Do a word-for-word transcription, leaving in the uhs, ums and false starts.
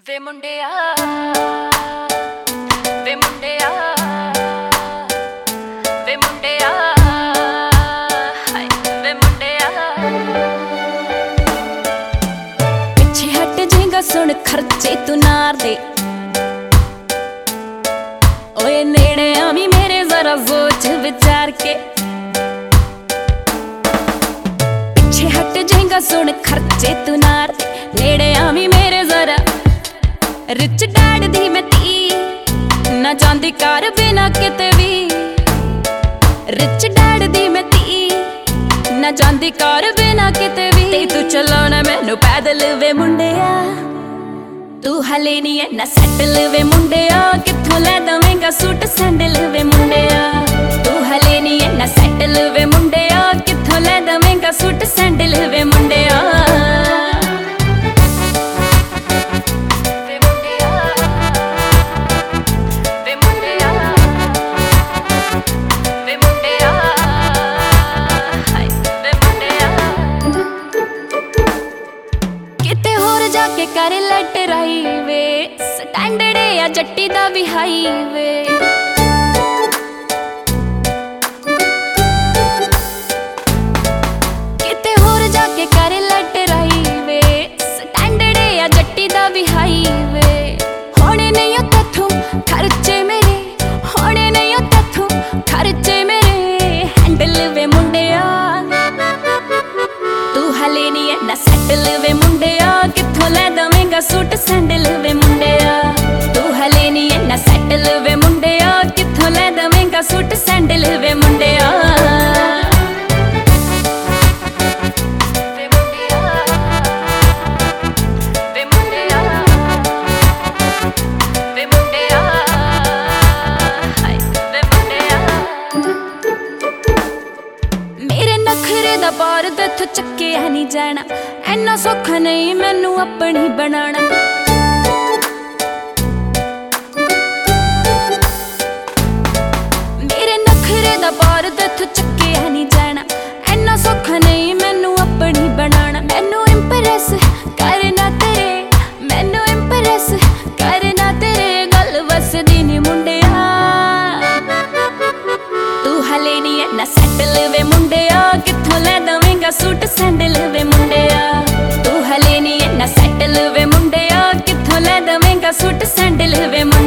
ਵੇ ਮੁੰਡਿਆ ਵੇ ਮੁੰਡਿਆ ਵੇ ਮੁੰਡਿਆ ਹਾਏ ਵੇ ਮੁੰਡਿਆ ਪਿੱਛੇ ਹਟ ਜਾਏਗਾ ਸੁਣ ਖਰਚੇ ਤੂੰ ਨਾਰ ਦੇ ਓਏ ਨੇੜੇ ਆਵੀਂ ਮੇਰੇ ਜ਼ਰਾ ਸੋਚ ਵਿਚਾਰ ਕੇ ਪਿੱਛੇ ਹਟ ਜਾਏਗਾ ਸੁਣ ਖਰਚੇ ਤੂੰ ਨਾਰ ਦੇ ਨੇੜੇ ਆਵੀਂ ਮੇਰੇ ਜ਼ਰਾ ਰਿਚ ਡੈਡ ਦੀ ਮੈਂ ਧੀ ਨਾ ਜਾਂਦੀ ਘਰ ਬਿਨਾ ਕਿਤੇ ਵੀ ਰਿਚ ਡੈਡ ਦੀ ਮੈਂ ਧੀ ਨਾ ਜਾਂਦੀ ਘਰ ਬਿਨਾ ਕਿਤੇ ਵੀ ਤੇ ਤੂੰ ਚਲਾਉਣਾ ਮੈਨੂੰ ਪੈਦਲ ਵੇ ਮੁੰਡਿਆ ਤੂੰ ਹਲੇ ਨਹੀਂ ਐਨਾ ਸੈਟਲ ਵੇ ਮੁੰਡਿਆ ਕਿੱਥੋਂ ਲੈ ਦਵੇਂਗਾ ਸੂਟ ਸੈਂਡਲ ਵੇ ਮੁੰਡਿਆ ਤੂੰ ਹਲੇ ਨਹੀਂ ਐਨਾ ਸੈਟਲ ਵੇ ਮੁੰਡਿਆ ਕਿੱਥੋਂ ਲੈ ਦਵੇਂਗਾ ਸੂਟ ਸੈਂਡਲ ਵੇ ਮੁੰਡਿਆ ਕੇ ਕਰ ਲਟਰਾਈ ਵੇ ਸਟੈਂਡਰਡ ਆ ਜੱਟੀ ਦਾ ਵੀ ਹਾਈ ਵੇ ਕਿਤੇ ਹੋਰ ਜਾ ਕੇ ਕਰ ਲਟਰਾਈ ਵੇ ਸਟੈਂਡਰਡ ਆ ਜੱਟੀ ਦਾ ਵੀ ਹਾਈ ਵੇ ਹੋਣੇ ਨਹੀਂ ਤੈਥੋਂ ਖਰਚੇ ਮੇਰੇ ਹੋਣੇ ਨਹੀਂ ਤੈਥੋਂ ਖਰਚੇ ਮੇਰੇ ਹੈਂਡਲ ਵੇ ਮੁੰਡਿਆ ਤੂੰ ਹਲੇ ਨਹੀਂ ਐਨਾ ਸੈਟਲ ਵੇ ਮੁੰਡਿਆ ਕਿੱਥੋਂ ਲੈ ਦਵੇਂਗਾ ਸੂਟ ਸੈਂਡਲ ਵੇ ਮੁੰਡਿਆ ਤੂੰ ਹਲੇ ਨਹੀਂ ਐਨਾ ਸੈਟਲ ਵੇ ਮੁੰਡਿਆ ਕਿੱਥੋਂ ਲੈ ਦਵੇਂਗਾ ਸੂਟ ਸੈਂਡਲ ਵੇ ਮੁੰਡਿਆ ਨਖਰੇ ਦਾ ਬਾਰ ਤੈਥੋਂ ਚੱਕਿਆ ਨਹੀਂ ਜਾਣਾ ਐਨਾ ਸੌਖਾ ਨਹੀਂ ਮੈਨੂੰ ਆਪਣੀ ਬਣਾਣਾ ਮੇਰੇ ਨਖਰੇ ਦਾ ਬਾਰ ਤੈਥੋਂ ਚੱਕਿਆ ਨਹੀਂ ਜਾਣਾ ਐਨਾ ਸੌਖਾ ਨਹੀਂ ਮੈਨੂੰ ਆਪਣੀ ਬਣਾਣਾ ਮੈਨੂੰ ਇੰਪ੍ਰੈਸ ਕਰਨਾ ਤੇਰੇ ਮੈਨੂੰ ਇੰਪ੍ਰੈਸ ਕਰਨਾ ਤੇਰੇ ਗੱਲ ਵਸਦੀ ਨੀ ਮੁੰਡਿਆ ਤੂੰ ਹਲੇ ਨਹੀਂ ਐਨਾ ਸੈਟਲ ਵੇ ਮੁੰਡਿਆ ਕਿੱਥੋਂ ਲੈ ਦਵੇਂਗਾ ਸੂਟ ਸੈਂਡਲ ਵੇ ਮੁੰਡਿਆ ਤੂੰ ਹਲੇ ਨਹੀਂ ਐਨਾ ਸੈਟਲ ਵੇ ਮੁੰਡਿਆ ਕਿੱਥੋਂ ਲੈ ਦਵੇਂਗਾ ਸੂਟ ਸੈਂਡਲ ਵੇ